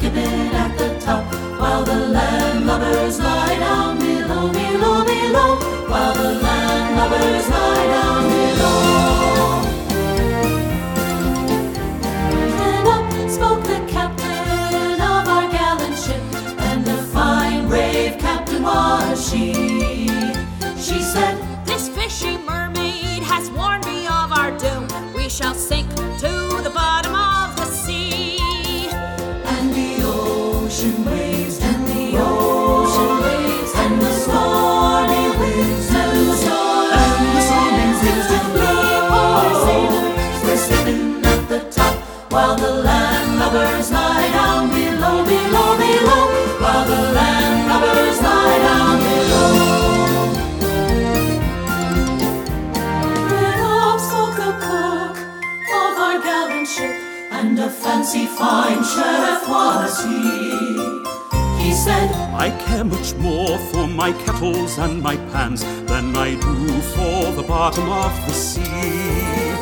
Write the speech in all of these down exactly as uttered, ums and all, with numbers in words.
skipping at the top, while the landlubbers lie down below, below, below, while the landlubbers lie down below. Then up spoke the captain of our gallant ship, and a fine brave captain was she. She said, "This fishy mermaid has warned me of our doom. We shall sink to the bottom of the sea." And the ocean waves, and the ocean waves, and the stormy winds, and the stormy and the stormy winds, and we poor sailors were skipping at the top, while the landlubbers lie down below, below, below, while the landlubbers lie down below. Then up spoke the cook of our gallant ship, and a fancy fine chef was he. He said, "I care much more for my kettles and my pans than I do for the bottom of the sea."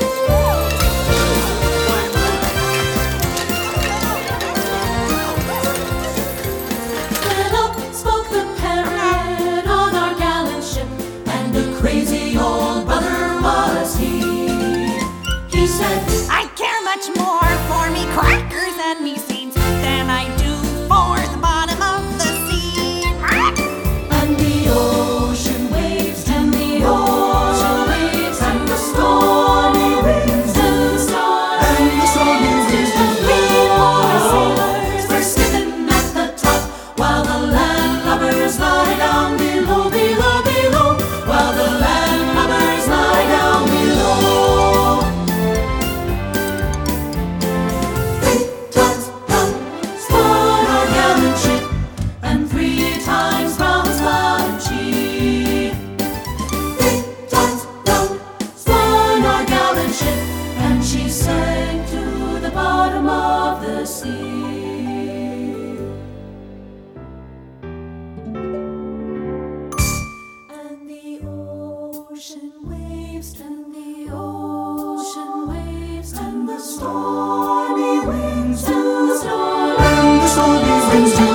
Then up spoke the parrot on our gallant ship, and a crazy old brother was he. He said, "I care much more for me crackers and me seeds than I do for the bottom of the sea." and the ocean waves, and the ocean waves, and the stormy winds, and the stormy and the stormy winds, and we poor sailors were skipping at the top, while the landlubbers lie down below, below, below, while the landlubbers lie down below. Three times round spun our gallant ship, and three times round spun she. Three times round spun our gallant ship, and she sank to the bottom of the sea. And the ocean waves, and the ocean waves, and the stormy winds, and the stormy and the stormy winds.